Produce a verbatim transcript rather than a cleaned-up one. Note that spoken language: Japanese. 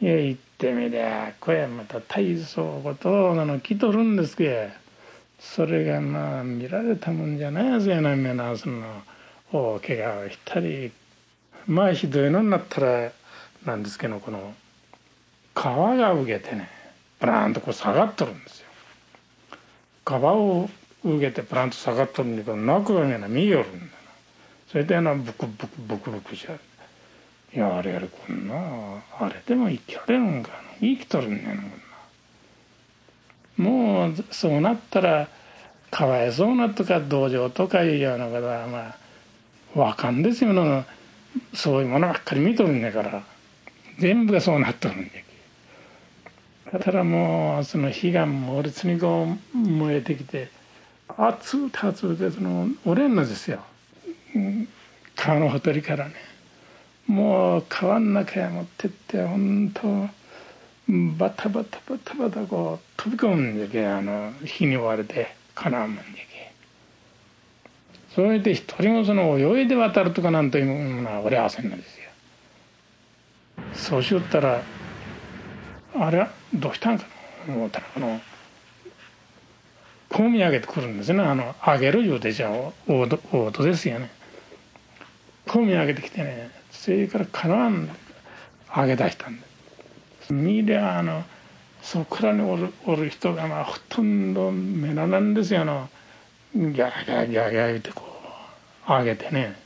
え言ってみりゃこれまた大層ことなの来とるんですけど、それがまあ見られたもんじゃないやつやな。みんなその大怪我をしたり、まあひどいのになったらなんですけど、この皮が受けてねブラーンとこう下がっとるんですよ。皮を受けてブラーンと下がっとるんだけど、中がね見よるんだな。それでなブクブクブクブクしちゃう。いやあれあれこんなあれでも生きられるんかな、生きとるんねんな、こんな。もうそうなったらかわいそうなとか同情とかいうようなことはまあわかんですよの。そういうものばっかり見とるんだから全部がそうなっとるんだけ。ただもうその火が猛烈にこう燃えてきて熱うて熱うてその折れんのですよ、川のほとりからね。もう川の中へ持ってって本当バタバタバタバタこう飛び込むんじゃけ、あの火に追われてかなわんもんじゃけ。それで一人もその泳いで渡るとかなんというものは俺はせんのですよ。そうしよったらあれはどうしたんかな思ったら、あのこみ上げてくるんですね。あの上げるいうてじゃ大音ですよね。こみ上げてきてね、それからかなわん上げ出したんです。見りゃあのそこらにおるおる人がまあほとんど目ななんですよ。あのギャーギャーギャーギャー言ってこう上げてね、